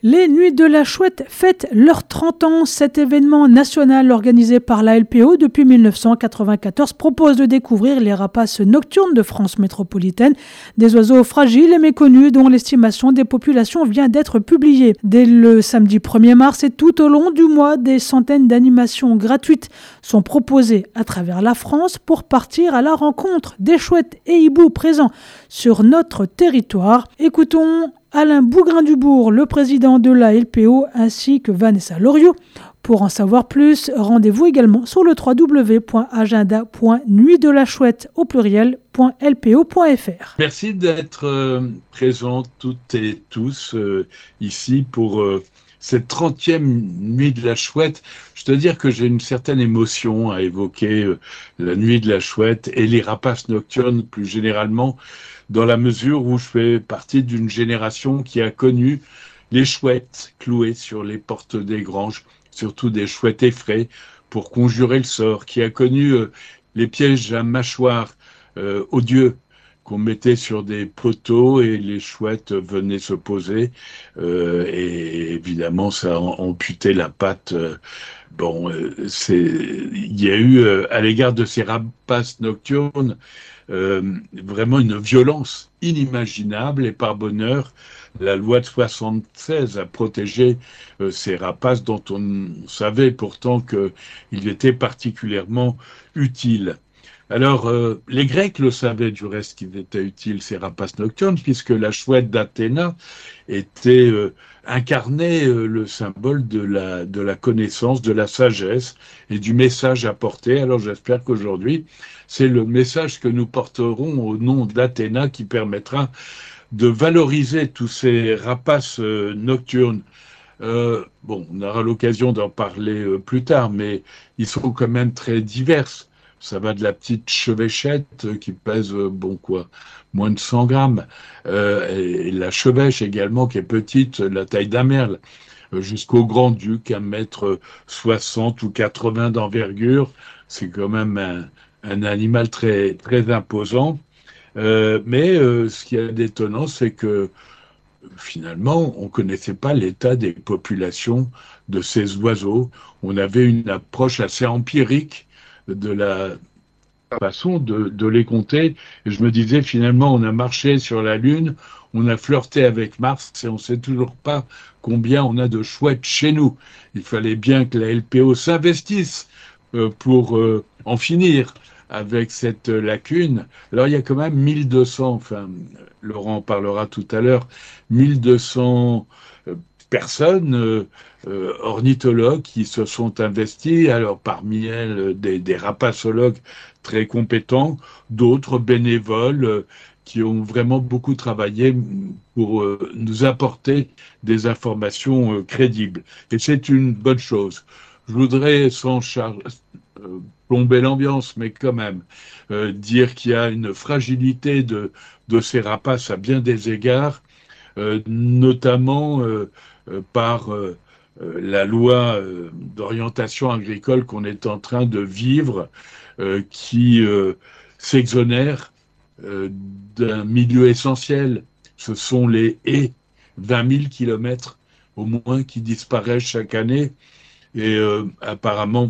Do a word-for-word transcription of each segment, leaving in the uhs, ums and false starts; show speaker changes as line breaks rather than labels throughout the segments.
Les Nuits de la Chouette fêtent leurs trente ans. Cet événement national organisé par la L P O depuis mille neuf cent quatre-vingt-quatorze propose de découvrir les rapaces nocturnes de France métropolitaine, des oiseaux fragiles et méconnus dont l'estimation des populations vient d'être publiée. Dès le samedi premier mars et tout au long du mois, des centaines d'animations gratuites sont proposées à travers la France pour partir à la rencontre des chouettes et hiboux présents sur notre territoire. Écoutons Alain Bougrain-Dubourg, le président de la L P O, ainsi que Vanessa Loriot. Pour en savoir plus, rendez-vous également sur le w w w point agenda point nuit de la chouette au pluriel point l p o point f r.
Merci d'être euh, présents toutes et tous euh, ici pour euh, cette trentième Nuit de la Chouette. Je dois dire que j'ai une certaine émotion à évoquer euh, la Nuit de la Chouette et les rapaces nocturnes plus généralement, dans la mesure où je fais partie d'une génération qui a connu les chouettes clouées sur les portes des granges, surtout des chouettes effraies pour conjurer le sort, qui a connu euh, les pièges à mâchoires euh, odieux qu'on mettait sur des poteaux et les chouettes venaient se poser euh, et évidemment ça amputait la patte. Euh, bon, euh, c'est, il y a eu euh, à l'égard de ces rapaces nocturnes Euh, vraiment une violence inimaginable et par bonheur, la loi de soixante-seize a protégé euh, ces rapaces dont on savait pourtant qu'ils étaient particulièrement utiles. Alors, euh, les Grecs le savaient du reste qu'ils étaient utiles, ces rapaces nocturnes, puisque la chouette d'Athéna était euh, incarnait euh, le symbole de la, de la connaissance, de la sagesse et du message apporté. Alors j'espère qu'aujourd'hui, c'est le message que nous porterons au nom d'Athéna qui permettra de valoriser tous ces rapaces euh, nocturnes. Euh, bon, on aura l'occasion d'en parler euh, plus tard, mais ils sont quand même très divers. Ça va de la petite chevêchette euh, qui pèse, euh, bon quoi, moins de cent grammes, euh, et, et la chevêche également qui est petite, la taille d'un merle, euh, jusqu'au grand-duc, un mètre soixante ou quatre-vingts d'envergure. C'est quand même un, un animal très, très imposant. Euh, mais euh, ce qui est d'étonnant, c'est que finalement, on ne connaissait pas l'état des populations de ces oiseaux. On avait une approche assez empirique de la façon de, de les compter. Et je me disais, finalement, on a marché sur la Lune, on a flirté avec Mars et on ne sait toujours pas combien on a de chouettes chez nous. Il fallait bien que la L P O s'investisse euh, pour euh, en finir avec cette lacune. Alors, il y a quand même mille deux cents, enfin, Laurent en parlera tout à l'heure, mille deux cents euh, personnes, euh, euh, ornithologues qui se sont investis. Alors, parmi elles, des, des rapacologues très compétents, d'autres bénévoles euh, qui ont vraiment beaucoup travaillé pour euh, nous apporter des informations euh, crédibles. Et c'est une bonne chose. Je voudrais, sans charge, euh, plomber l'ambiance, mais quand même, euh, dire qu'il y a une fragilité de, de ces rapaces à bien des égards, euh, notamment euh, euh, par euh, euh, la loi euh, d'orientation agricole qu'on est en train de vivre, euh, qui euh, s'exonère euh, d'un milieu essentiel. Ce sont les haies, vingt mille kilomètres au moins qui disparaissent chaque année, et euh, apparemment,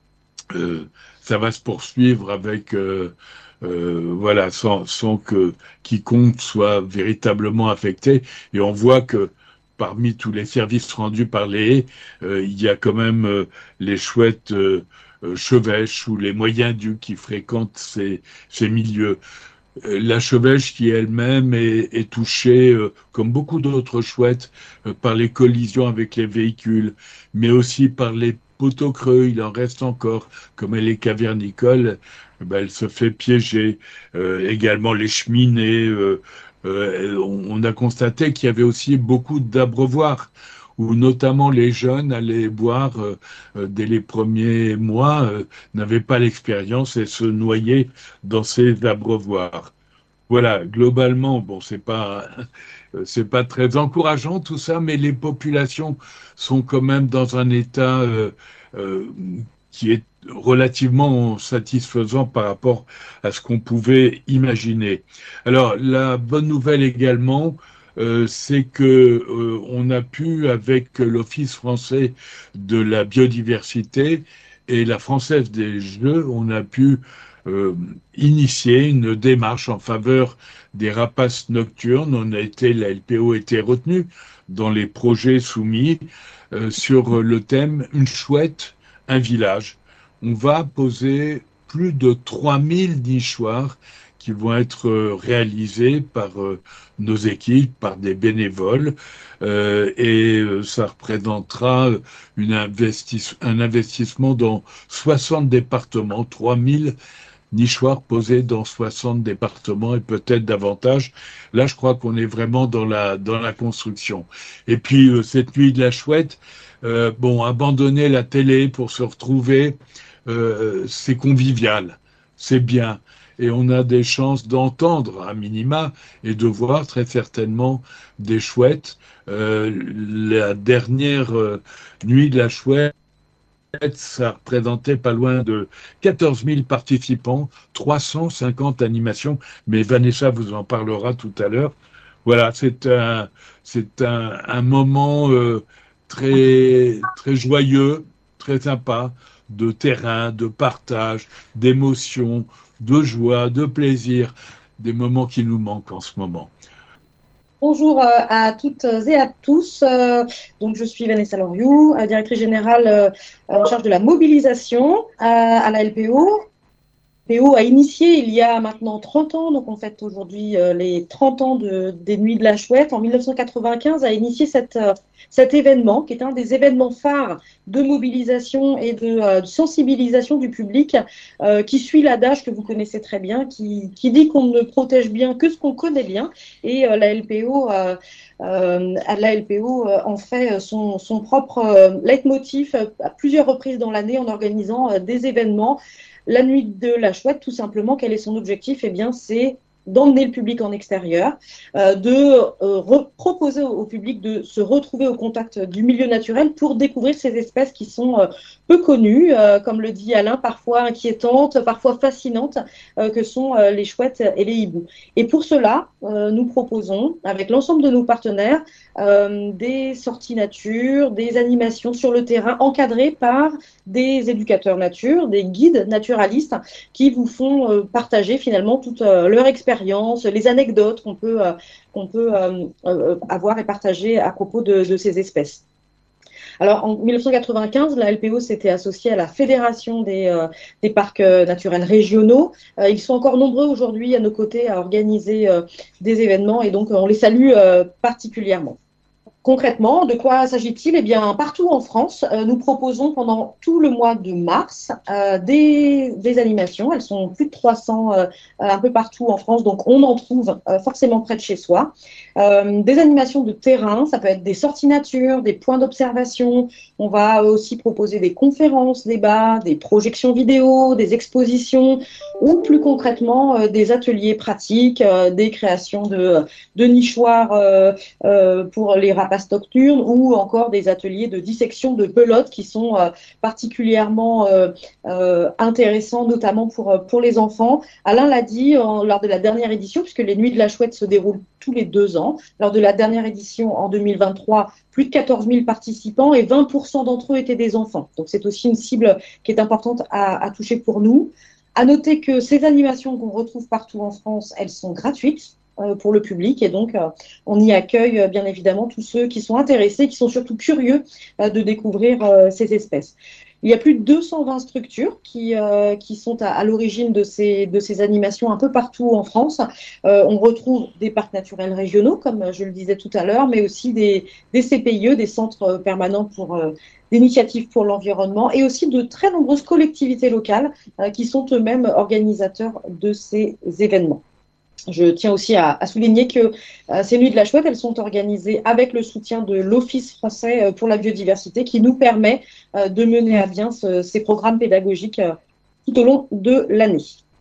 Euh, ça va se poursuivre avec, euh, euh, voilà, sans, sans que quiconque soit véritablement affecté. Et on voit que parmi tous les services rendus par les haies, euh, il y a quand même euh, les chouettes euh, euh, chevêches ou les moyens dus qui fréquentent ces, ces milieux. Euh, La chevêche qui elle-même est, est touchée, euh, comme beaucoup d'autres chouettes, euh, par les collisions avec les véhicules, mais aussi par les poteaux creux. Il en reste encore, comme elle est cavernicole, eh ben, elle se fait piéger. Euh, également les cheminées. Euh, euh, on, on a constaté qu'il y avait aussi beaucoup d'abreuvoirs, où notamment les jeunes allaient boire euh, euh, dès les premiers mois, euh, n'avaient pas l'expérience et se noyaient dans ces abreuvoirs. Voilà, globalement, bon, c'est pas, euh, c'est pas très encourageant tout ça, mais les populations sont quand même dans un état euh, euh, qui est relativement satisfaisant par rapport à ce qu'on pouvait imaginer. Alors, la bonne nouvelle également, euh, c'est que euh, on a pu, avec l'Office français de la biodiversité et la Française des Jeux, on a pu euh, initier une démarche en faveur des rapaces nocturnes. On a été, la L P O a été retenue dans les projets soumis euh, sur le thème Une chouette, un village. On va poser plus de trois mille nichoirs qui vont être euh, réalisés par euh, nos équipes, par des bénévoles, euh, et euh, ça représentera une investis- un investissement dans soixante départements, trois mille nichoirs posés dans soixante départements et peut-être davantage. Là, je crois qu'on est vraiment dans la, dans la construction. Et puis, euh, cette nuit de la chouette, euh, bon, abandonner la télé pour se retrouver, euh, c'est convivial, c'est bien. Et on a des chances d'entendre à minima et de voir très certainement des chouettes. Euh, la dernière euh, nuit de la chouette, ça représentait pas loin de quatorze mille participants, trois cent cinquante animations, mais Vanessa vous en parlera tout à l'heure. Voilà, c'est un, c'est un, un moment euh, très, très joyeux, très sympa, de terrain, de partage, d'émotion, de joie, de plaisir, des moments qui nous manquent en ce moment.
Bonjour euh, à toutes et à tous. Euh, donc, je suis Vanessa Loriou, euh, directrice générale euh, en charge de la mobilisation à, à la L P O. L P O a initié il y a maintenant trente ans, donc on fête aujourd'hui euh, les trente ans de, des Nuits de la Chouette. En mille neuf cent quatre-vingt-quinze, a initié cette, euh, cet événement, qui est un des événements phares de mobilisation et de, euh, de sensibilisation du public, euh, qui suit l'adage que vous connaissez très bien, qui, qui dit qu'on ne protège bien que ce qu'on connaît bien. Et euh, la L P O, euh, euh, la L P O euh, en fait son, son propre euh, leitmotiv euh, à plusieurs reprises dans l'année en organisant euh, des événements. La nuit de la chouette, tout simplement, quel est son objectif? Eh bien, c'est d'emmener le public en extérieur, euh, de euh, proposer au, au public de se retrouver au contact du milieu naturel pour découvrir ces espèces qui sont euh, peu connues, euh, comme le dit Alain, parfois inquiétantes, parfois fascinantes, euh, que sont euh, les chouettes et les hiboux. Et pour cela, euh, nous proposons, avec l'ensemble de nos partenaires, euh, des sorties nature, des animations sur le terrain encadrées par des éducateurs nature, des guides naturalistes qui vous font euh, partager finalement toute euh, leur expérience, les anecdotes qu'on peut, euh, qu'on peut euh, euh, avoir et partager à propos de, de ces espèces. Alors, en mille neuf cent quatre-vingt-quinze, la L P O s'était associée à la Fédération des, euh, des parcs euh, naturels régionaux. Euh, ils sont encore nombreux aujourd'hui à nos côtés à organiser euh, des événements et donc on les salue euh, particulièrement. Concrètement, de quoi s'agit-il? Eh bien, partout en France, euh, nous proposons pendant tout le mois de mars euh, des, des animations. Elles sont plus de trois cents euh, un peu partout en France, donc on en trouve euh, forcément près de chez soi. Euh, des animations de terrain, ça peut être des sorties nature, des points d'observation. On va aussi proposer des conférences, débats, des projections vidéo, des expositions ou plus concrètement euh, des ateliers pratiques, euh, des créations de, de nichoirs euh, euh, pour les rapaces nocturnes ou encore des ateliers de dissection de pelotes qui sont euh, particulièrement euh, euh, intéressants, notamment pour, pour les enfants. Alain l'a dit en, lors de la dernière édition, puisque les Nuits de la Chouette se déroulent tous les deux ans. Lors de la dernière édition en deux mille vingt-trois, plus de quatorze mille participants et vingt pour cent d'entre eux étaient des enfants. Donc c'est aussi une cible qui est importante à, à toucher pour nous. À noter que ces animations qu'on retrouve partout en France, elles sont gratuites pour le public et donc euh, on y accueille euh, bien évidemment tous ceux qui sont intéressés, qui sont surtout curieux euh, de découvrir euh, ces espèces. Il y a plus de deux cent vingt structures qui, euh, qui sont à, à l'origine de ces, de ces animations un peu partout en France. Euh, on retrouve des parcs naturels régionaux, comme je le disais tout à l'heure, mais aussi des, des C P I E, des centres permanents pour euh, d'initiatives pour l'environnement, et aussi de très nombreuses collectivités locales euh, qui sont eux-mêmes organisateurs de ces événements. Je tiens aussi à, à souligner que euh, ces Nuits de la Chouette, elles sont organisées avec le soutien de l'Office français euh, pour la biodiversité qui nous permet euh, de mener à bien ce, ces programmes pédagogiques euh, tout au long de l'année.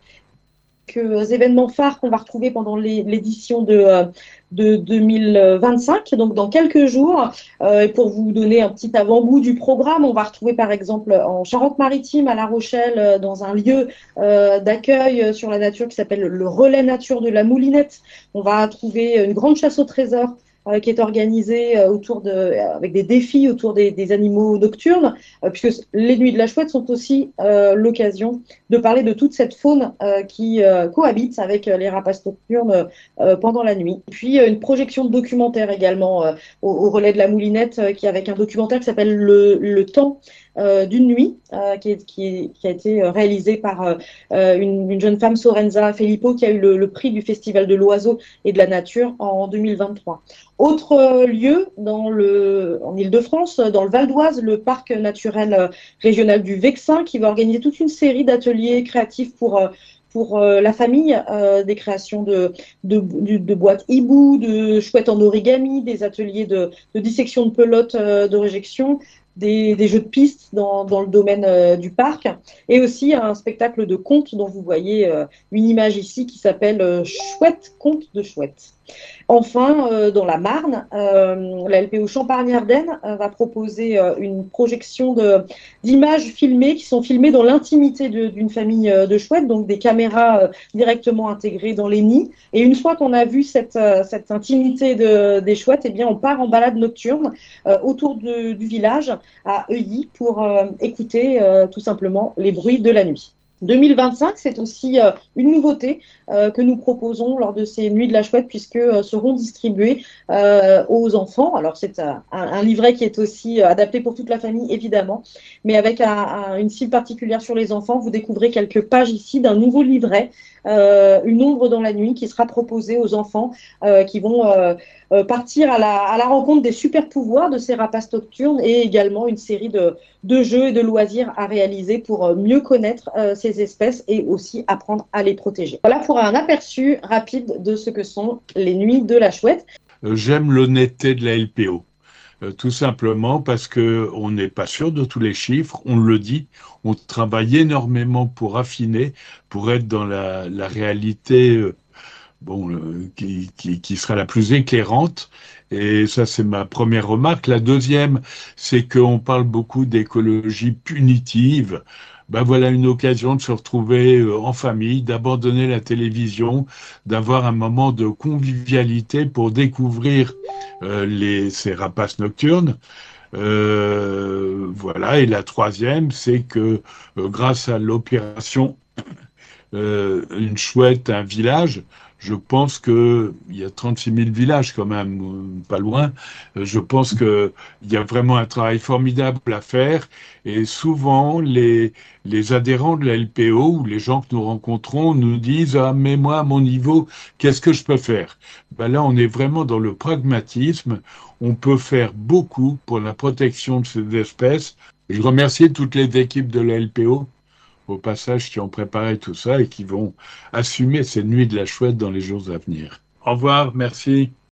Quelques événements phares qu'on va retrouver pendant l'édition de, de deux mille vingt-cinq, donc dans quelques jours. Euh, et pour vous donner un petit avant-goût du programme, on va retrouver par exemple en Charente-Maritime, à La Rochelle, dans un lieu euh, d'accueil sur la nature qui s'appelle le Relais Nature de la Moulinette. On va trouver une grande chasse au trésor euh, qui est organisée euh, autour de, euh, avec des défis autour des, des animaux nocturnes, euh, puisque les nuits de la chouette sont aussi euh, l'occasion de parler de toute cette faune euh, qui euh, cohabite avec euh, les rapaces nocturnes euh, pendant la nuit. Puis euh, une projection de documentaire également euh, au, au relais de la Moulinette, euh, qui avec un documentaire qui s'appelle Le, Le Temps euh, d'une nuit, euh, qui, est, qui, est, qui a été réalisé par euh, une, une jeune femme, Sorenza Filippo, qui a eu le, le prix du Festival de l'Oiseau et de la Nature en deux mille vingt-trois. Autre euh, lieu dans le, en Île-de-France, dans le Val d'Oise, le parc naturel euh, régional du Vexin, qui va organiser toute une série d'ateliers créatifs pour euh, pour euh, la famille, euh, des créations de, de, de, de boîtes hibou, de chouettes en origami, des ateliers de, de dissection de pelotes euh, de réjection, des, des jeux de pistes dans, dans le domaine euh, du parc, et aussi un spectacle de contes dont vous voyez euh, une image ici qui s'appelle euh, Chouette, conte de chouette. Enfin, euh, dans la Marne, euh, la L P O Champagne-Ardenne euh, va proposer euh, une projection de, d'images filmées qui sont filmées dans l'intimité de, d'une famille euh, de chouettes, donc des caméras euh, directement intégrées dans les nids. Et une fois qu'on a vu cette, euh, cette intimité de, des chouettes, eh bien, on part en balade nocturne euh, autour de, du village à Heuilly pour euh, écouter euh, tout simplement les bruits de la nuit. deux mille vingt-cinq, c'est aussi euh, une nouveauté euh, que nous proposons lors de ces nuits de la chouette, puisque euh, seront distribués euh, aux enfants. Alors c'est un, un livret qui est aussi euh, adapté pour toute la famille, évidemment, mais avec un, un, une cible particulière sur les enfants. Vous découvrez quelques pages ici d'un nouveau livret, euh, Une ombre dans la nuit, qui sera proposé aux enfants euh, qui vont euh, euh, partir à la, à la rencontre des super pouvoirs de ces rapaces nocturnes, et également une série de, de jeux et de loisirs à réaliser pour euh, mieux connaître euh, ces espèces et aussi apprendre à les protéger. Voilà pour un aperçu rapide de ce que sont les nuits de la chouette.
Euh, J'aime l'honnêteté de la L P O. Euh, tout simplement parce que on n'est pas sûr de tous les chiffres, on le dit, on travaille énormément pour affiner, pour être dans la, la réalité euh, bon, euh, qui, qui, qui sera la plus éclairante. Et ça, c'est ma première remarque. La deuxième, c'est qu'on parle beaucoup d'écologie punitive. Ben voilà une occasion de se retrouver euh, en famille, d'abandonner la télévision, d'avoir un moment de convivialité pour découvrir euh, les, ces rapaces nocturnes. Euh, voilà. Et la troisième, c'est que euh, grâce à l'opération euh, Une chouette, un village, je pense que il y a trente-six mille villages quand même, euh, pas loin. Euh, Je pense que il y a vraiment un travail formidable à faire. Et souvent, les, les adhérents de la L P O ou les gens que nous rencontrons nous disent, ah, mais moi, à mon niveau, qu'est-ce que je peux faire? Ben là, on est vraiment dans le pragmatisme. On peut faire beaucoup pour la protection de ces espèces. Je remercie toutes les équipes de la L P O au passage, qui ont préparé tout ça et qui vont assumer ces nuits de la chouette dans les jours à venir. Au revoir, merci.